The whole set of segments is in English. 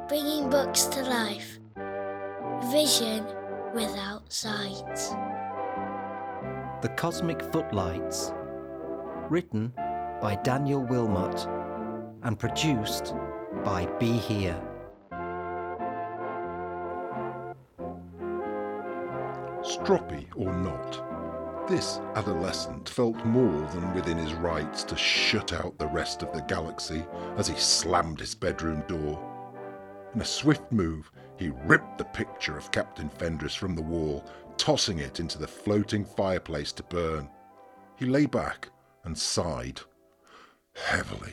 bringing books to life. Vision without sight. The Cosmic Footlights. Written by Daniel Wilmot and produced by Be Here. Stroppy or not, this adolescent felt more than within his rights to shut out the rest of the galaxy as he slammed his bedroom door. In a swift move, he ripped the picture of Captain Fendris from the wall, tossing it into the floating fireplace to burn. He lay back and sighed, heavily.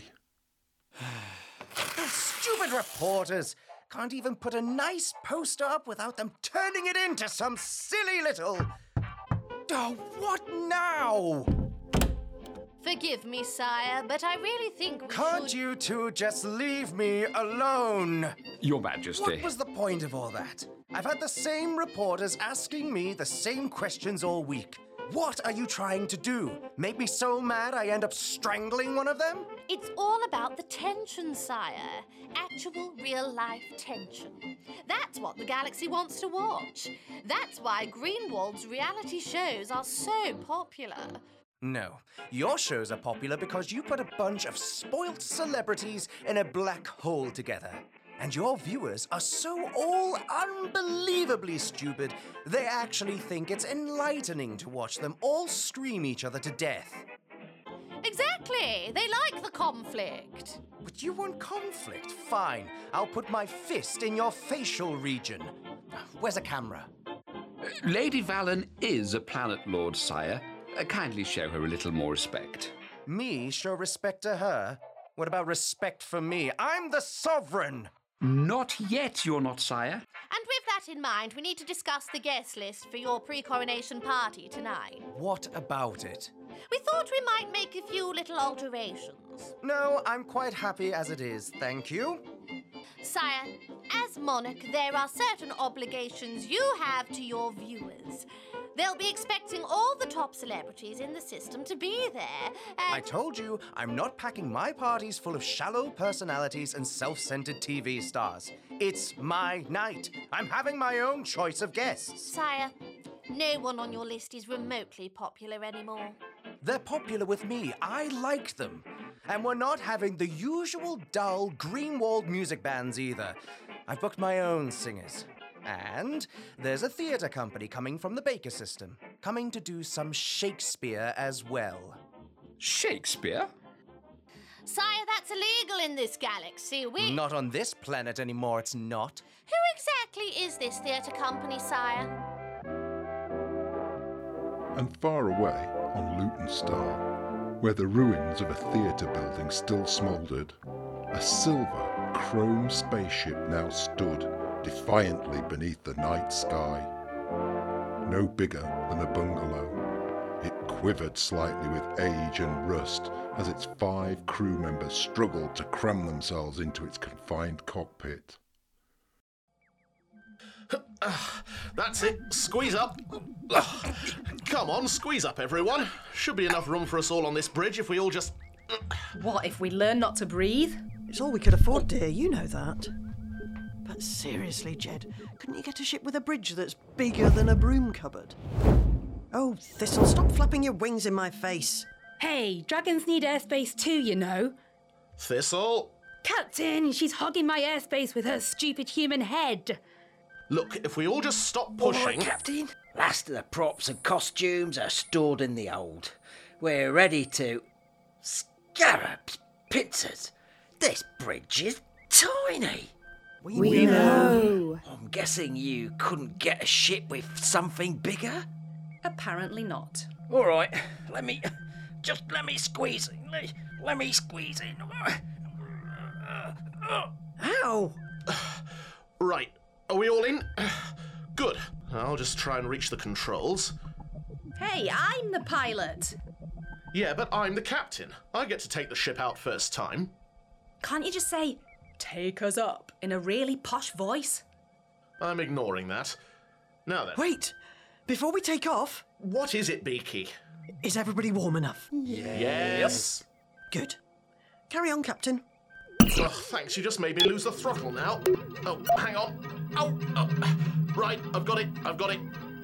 Those stupid reporters can't even put a nice poster up without them turning it into some silly little... Oh, what now? Forgive me, sire, but I really think we Can't should... you two just leave me alone? Your Majesty. What was the point of all that? I've had the same reporters asking me the same questions all week. What are you trying to do? Make me so mad I end up strangling one of them? It's all about the tension, sire. Actual, real-life tension. That's what the galaxy wants to watch. That's why Greenwald's reality shows are so popular. No, your shows are popular because you put a bunch of spoilt celebrities in a black hole together. And your viewers are so all unbelievably stupid, they actually think it's enlightening to watch them all scream each other to death. Exactly! They like the conflict. But you want conflict? Fine. I'll put my fist in your facial region. Where's a camera? Lady Valen is a planet lord, sire. Kindly show her a little more respect. Me show respect to her? What about respect for me? I'm the sovereign! Not yet, you're not, sire. And with that in mind, we need to discuss the guest list for your pre-coronation party tonight. What about it? We thought we might make a few little alterations. No, I'm quite happy as it is, thank you. Sire, as monarch, there are certain obligations you have to your viewers. They'll be expecting all the top celebrities in the system to be there, and... I told you, I'm not packing my parties full of shallow personalities and self-centered TV stars. It's my night. I'm having my own choice of guests. Sire, no one on your list is remotely popular anymore. They're popular with me. I like them. And we're not having the usual dull Greenwald music bands either. I've booked my own singers. And there's a theatre company coming from the Baker system, coming to do some Shakespeare as well. Shakespeare? Sire, that's illegal in this galaxy. Not on this planet anymore, it's not. Who exactly is this theatre company, sire? And far away on Luton Star, where the ruins of a theatre building still smouldered, a silver, chrome spaceship now stood defiantly beneath the night sky. No bigger than a bungalow, it quivered slightly with age and rust as its 5 crew members struggled to cram themselves into its confined cockpit. That's it. Squeeze up. Come on, squeeze up, everyone. Should be enough room for us all on this bridge if we all just... What, if we learn not to breathe? It's all we could afford, dear, you know that. But seriously, Jed, couldn't you get a ship with a bridge that's bigger than a broom cupboard? Oh, Thistle, stop flapping your wings in my face. Hey, dragons need airspace too, you know. Thistle. Captain, she's hogging my airspace with her stupid human head. Look, if we all just stop All pushing... right, Captain. Last of the props and costumes are stored in the hold. We're ready to... Scarabs, pizzas. This bridge is tiny. We know. I'm guessing you couldn't get a ship with something bigger? Apparently not. All right, let me squeeze in. Let me squeeze in. Ow! Right, are we all in? Good. I'll just try and reach the controls. Hey, I'm the pilot. Yeah, but I'm the captain. I get to take the ship out first time. Can't you just say, take us up, in a really posh voice? I'm ignoring that. Now then. Wait! Before we take off, What is it, Beaky? is everybody warm enough? Yes. Good. Carry on, Captain. Oh, thanks, you just made me lose the throttle now. Oh, hang on. Oh. Right, I've got it.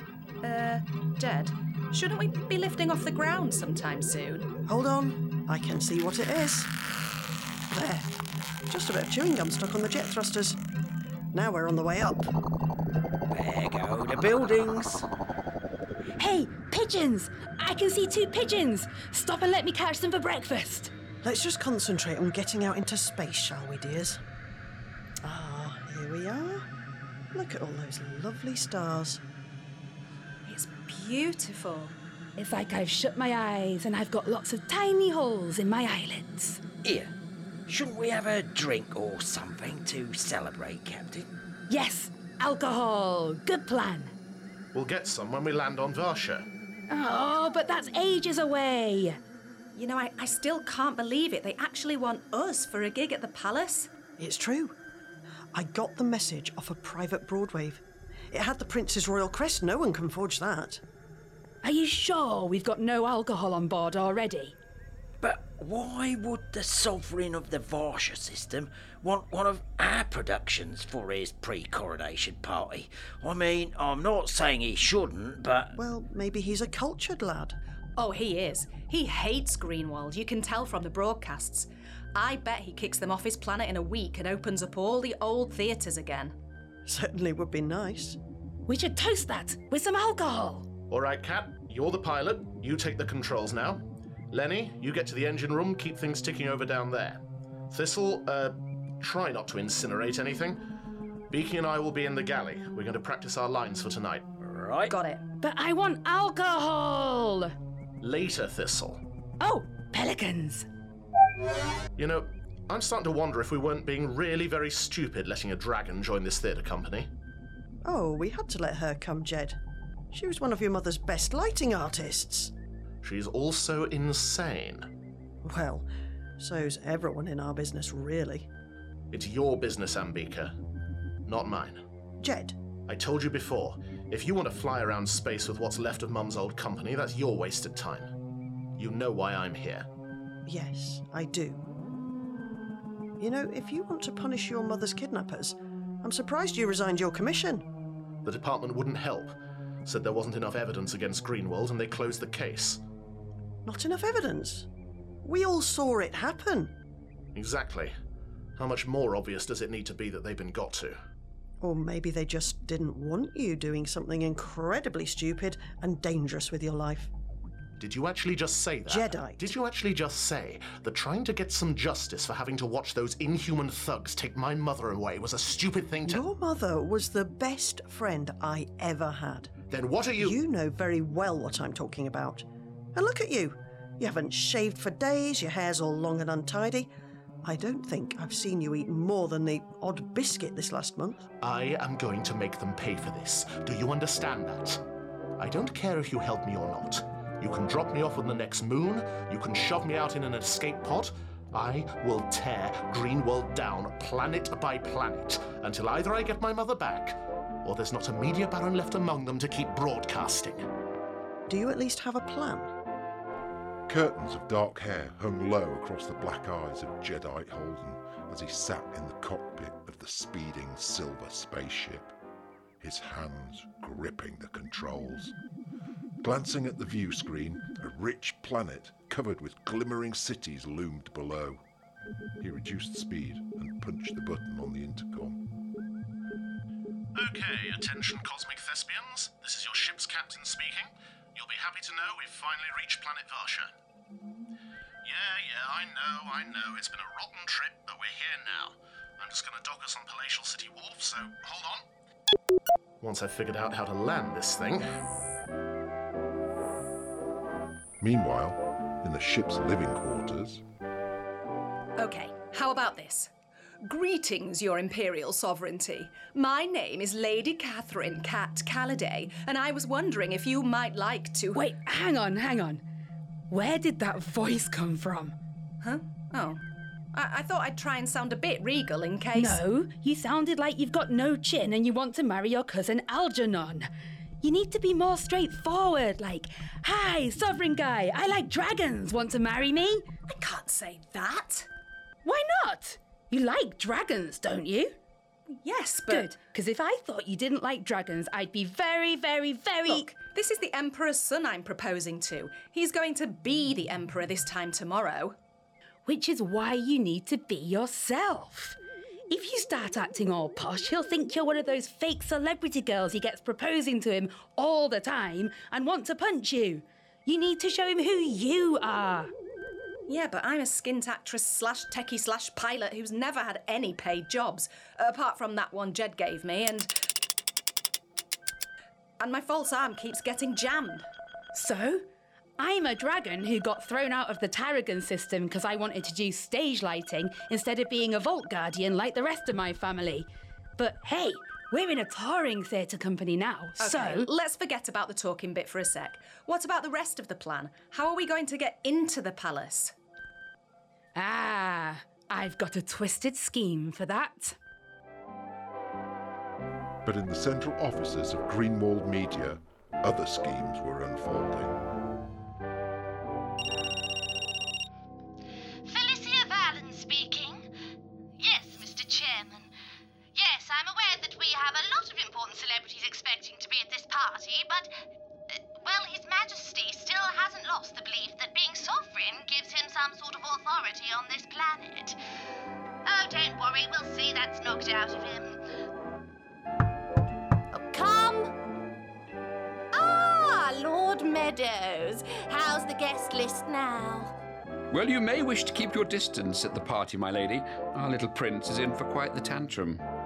Jed, shouldn't we be lifting off the ground sometime soon? Hold on, I can see what it is. There, just a bit of chewing gum stuck on the jet thrusters. Now we're on the way up. There go the buildings. Hey, pigeons! I can see 2 pigeons! Stop and let me catch them for breakfast! Let's just concentrate on getting out into space, shall we, dears? Ah, here we are. Look at all those lovely stars. It's beautiful. It's like I've shut my eyes and I've got lots of tiny holes in my eyelids. Here, shouldn't we have a drink or something to celebrate, Captain? Yes, alcohol. Good plan. We'll get some when we land on Varsha. Oh, but that's ages away. You know, I still can't believe it. They actually want us for a gig at the Palace. It's true. I got the message off a private Broadwave. It had the Prince's royal crest. No one can forge that. Are you sure we've got no alcohol on board already? But why would the Sovereign of the Varsha system want one of our productions for his pre-coronation party? I mean, I'm not saying he shouldn't, but... Well, maybe he's a cultured lad. Oh, he is. He hates Greenwald. You can tell from the broadcasts. I bet he kicks them off his planet in a week and opens up all the old theatres again. Certainly would be nice. We should toast that with some alcohol. All right, Kat, you're the pilot. You take the controls now. Lenny, you get to the engine room, keep things ticking over down there. Thistle, try not to incinerate anything. Beaky and I will be in the galley. We're going to practice our lines for tonight. Right. Got it. But I want alcohol! Later, Thistle. Oh, pelicans. You know, I'm starting to wonder if we weren't being really very stupid letting a dragon join this theatre company. Oh, we had to let her come, Jed. She was one of your mother's best lighting artists. She's also insane. Well, so's everyone in our business, really. It's your business, Ambika, not mine. Jed. I told you before, if you want to fly around space with what's left of Mum's old company, that's your wasted time. You know why I'm here. Yes, I do. You know, if you want to punish your mother's kidnappers, I'm surprised you resigned your commission. The department wouldn't help. Said there wasn't enough evidence against Greenwald and they closed the case. Not enough evidence? We all saw it happen. Exactly. How much more obvious does it need to be that they've been got to? Or maybe they just didn't want you doing something incredibly stupid and dangerous with your life. Did you actually just say that? Jedi. Did you actually just say that trying to get some justice for having to watch those inhuman thugs take my mother away was a stupid thing to... Your mother was the best friend I ever had. Then what are you... You know very well what I'm talking about. And look at you. You haven't shaved for days, your hair's all long and untidy. I don't think I've seen you eat more than the odd biscuit this last month. I am going to make them pay for this. Do you understand that? I don't care if you help me or not. You can drop me off on the next moon, you can shove me out in an escape pod. I will tear Greenwald down planet by planet until either I get my mother back or there's not a media baron left among them to keep broadcasting. Do you at least have a plan? Curtains of dark hair hung low across the black eyes of Jedi Holden as he sat in the cockpit of the speeding silver spaceship, his hands gripping the controls. Glancing at the view screen, a rich planet covered with glimmering cities loomed below. He reduced speed and punched the button on the intercom. Okay, attention cosmic thespians. This is your ship's captain speaking. You'll be happy to know we've finally reached planet Varsha. Yeah, I know. It's been a rotten trip, but we're here now. I'm just going to dock us on Palatial City Wharf, so hold on. Once I've figured out how to land this thing... Meanwhile, in the ship's living quarters... Okay, how about this? Greetings, Your Imperial Sovereignty. My name is Lady Catherine Cat Calliday, and I was wondering if you might like to... Wait, hang on. Where did that voice come from? Huh? Oh. I thought I'd try and sound a bit regal in case... No, you sounded like you've got no chin and you want to marry your cousin Algernon. You need to be more straightforward, like, "Hi, sovereign guy, I like dragons, want to marry me?" I can't say that. Why not? You like dragons, don't you? Yes, but... Good, because if I thought you didn't like dragons, I'd be very, very, very... Look, this is the Emperor's son I'm proposing to. He's going to be the Emperor this time tomorrow. Which is why you need to be yourself. If you start acting all posh, he'll think you're one of those fake celebrity girls he gets proposing to him all the time and want to punch you. You need to show him who you are. Yeah, but I'm a skint actress slash techie slash pilot who's never had any paid jobs, apart from that one Jed gave me, and my false arm keeps getting jammed. So? I'm a dragon who got thrown out of the Tarragon system because I wanted to do stage lighting instead of being a vault guardian like the rest of my family. But hey, we're in a touring theatre company now, Okay, so... let's forget about the talking bit for a sec. What about the rest of the plan? How are we going to get into the palace? Ah, I've got a twisted scheme for that. But in the central offices of Greenwald Media, other schemes were unfolding. Felicia Valen speaking. Yes, Mr. Chairman. Yes, I'm aware that we have a lot of important celebrities expecting to be at this party, but, well, His Majesty still hasn't lost the belief that being sovereign gives him some sort of authority on this planet. Oh, don't worry, we'll see that's knocked out of him. Oh, come. Ah, Lord Meadows. How's the guest list now? Well, you may wish to keep your distance at the party, my lady. Our little prince is in for quite the tantrum.